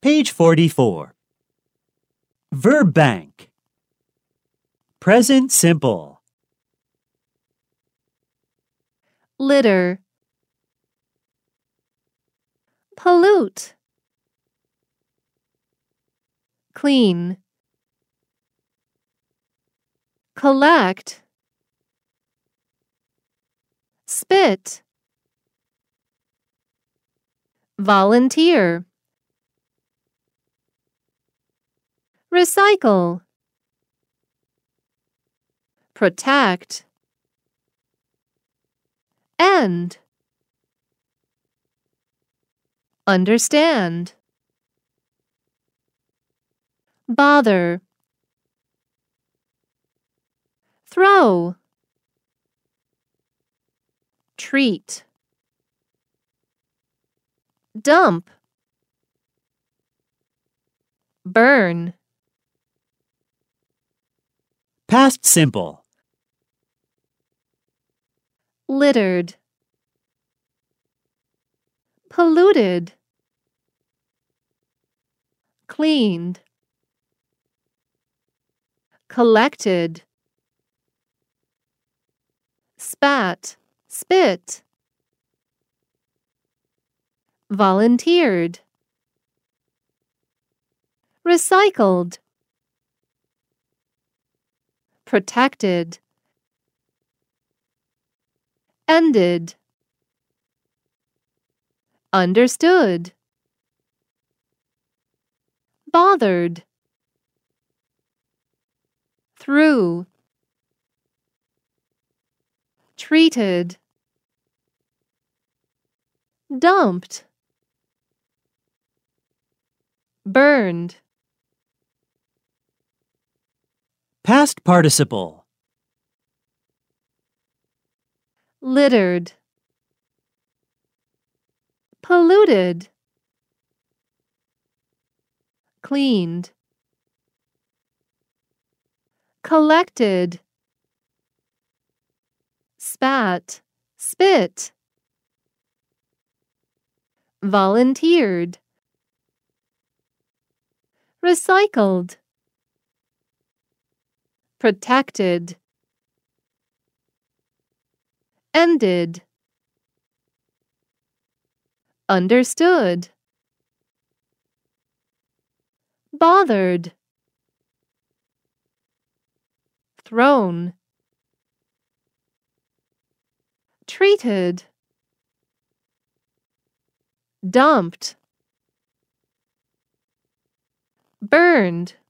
Page 44. Verb bank. Present simple. Litter. Pollute. Clean. Collect. Spit. Volunteer. Recycle. Protect. End. Understand. Bother. Throw. Treat. Dump. Burn. Past simple. Littered. Polluted. Cleaned. Collected. Spat. Spit. Volunteered. Recycled. Protected. Ended. Understood. Bothered. Through. Treated. Dumped. Burned. Past participle. Littered. Polluted. Cleaned. Collected. Spat. Spit. Volunteered. Recycled. Protected. Ended. Understood. Bothered. Thrown. Treated. Dumped. Burned.